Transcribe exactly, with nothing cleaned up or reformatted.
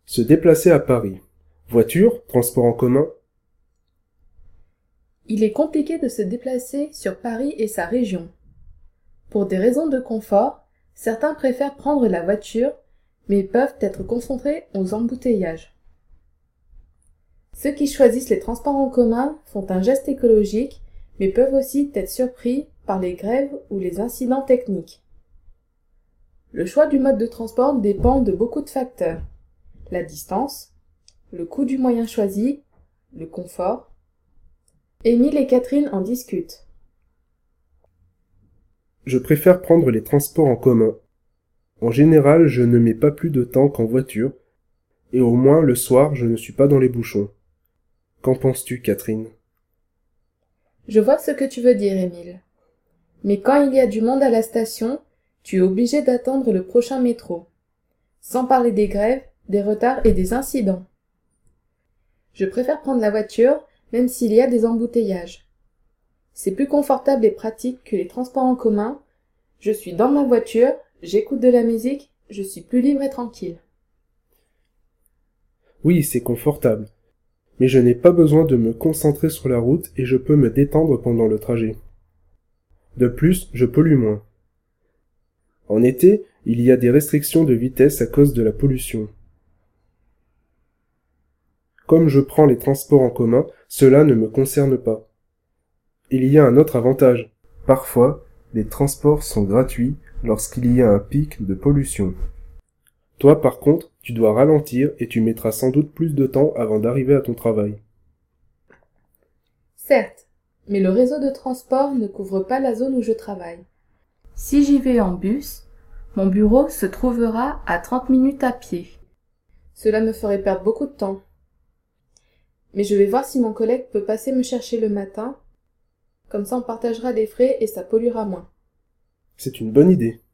Se déplacer à Paris. Voiture, transport en commun? Il est compliqué de se déplacer sur Paris et sa région. Pour des raisons de confort, certains préfèrent prendre la voiture, mais peuvent être confrontés aux embouteillages. Ceux qui choisissent les transports en commun font un geste écologique, mais peuvent aussi être surpris par les grèves ou les incidents techniques. Le choix du mode de transport dépend de beaucoup de facteurs. La distance, le coût du moyen choisi, le confort. Émile et Catherine en discutent. Je préfère prendre les transports en commun. En général, je ne mets pas plus de temps qu'en voiture, et au moins le soir, je ne suis pas dans les bouchons. Qu'en penses-tu, Catherine? Je vois ce que tu veux dire, Émile. Mais quand il y a du monde à la station, tu es obligé d'attendre le prochain métro. Sans parler des grèves, des retards et des incidents. Je préfère prendre la voiture, même s'il y a des embouteillages. C'est plus confortable et pratique que les transports en commun. Je suis dans ma voiture, j'écoute de la musique, je suis plus libre et tranquille. Oui, c'est confortable. Mais je n'ai pas besoin de me concentrer sur la route et je peux me détendre pendant le trajet. De plus, je pollue moins. En été, il y a des restrictions de vitesse à cause de la pollution. Comme je prends les transports en commun, cela ne me concerne pas. Il y a un autre avantage. Parfois, les transports sont gratuits lorsqu'il y a un pic de pollution. Toi, par contre, tu dois ralentir et tu mettras sans doute plus de temps avant d'arriver à ton travail. Certes, mais le réseau de transport ne couvre pas la zone où je travaille. Si j'y vais en bus, mon bureau se trouvera à trente minutes à pied. Cela me ferait perdre beaucoup de temps. Mais je vais voir si mon collègue peut passer me chercher le matin. Comme ça on partagera les frais et ça polluera moins. C'est une bonne idée.